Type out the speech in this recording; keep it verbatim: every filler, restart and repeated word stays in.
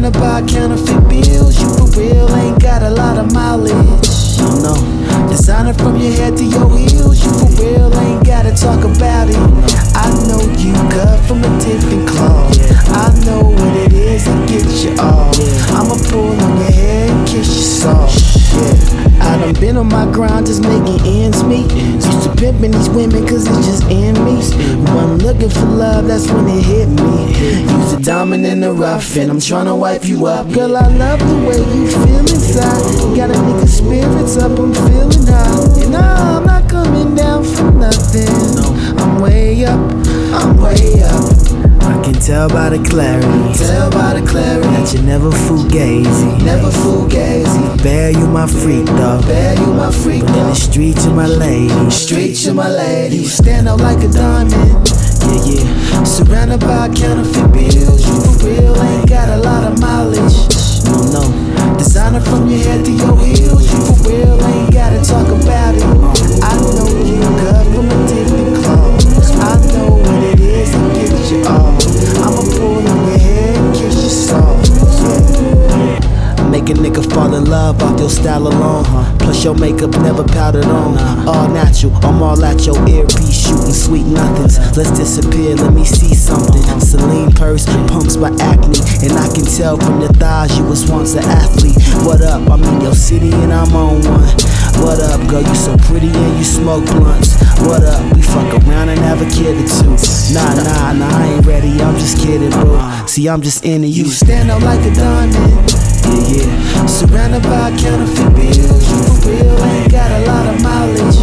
Surrounded by counterfeit bills, you for real ain't got a lot of mileage. No, no, designer from your head to your heels, you for real ain't gotta talk about it. I know you cut from a different cloth. I know what it is that gets you off. I'ma pull on your hair and kiss you soft. Yeah, I done been on my grind just making ends meet. Used to pimping these women cause it's just in me. When I'm looking for love, that's when it hit me. Use a diamond in the rough and I'm tryna wipe you up. Girl, I love the way you feel inside. Got a nigga spirits up, I'm feeling high. And nah, I'm not coming down for nothing. I'm way up, I'm way up. I can tell by the clarity, tell by the clarity that you never fugazi, never fugazi. Bear, you my freak dog, bear, you my freak dog. But in the street, you my lady, street, you my lady. You stand out like a diamond, yeah, yeah. Surrounded by counterfeit bills, you for real ain't got a lot of mileage. No, no, designer from your head to your heels, you for real ain't gotta talk about it. I know you cut from a different cloth. I know what it is that gets you off. I'ma pull on your hair and kiss you soft. Yeah. Make a nigga fall in love off your style alone. Plus your makeup never powdered on. All natural, I'm all at your earpiece, shooting sweet nothings. Let's disappear, let me see something. Celine purse, pumps by acne, and I can tell from your thighs you was once an athlete. What up? I'm in your city and I'm on one. What up, girl? You so pretty and you smoke blunts. What up? We fuck around and have a kid or two. Nah, nah, nah, I ain't ready. I'm just kidding, bro. See, I'm just into you. You stand out like a diamond. Yeah, yeah. Surrounded by counterfeit bills, you for real ain't got a lot of mileage.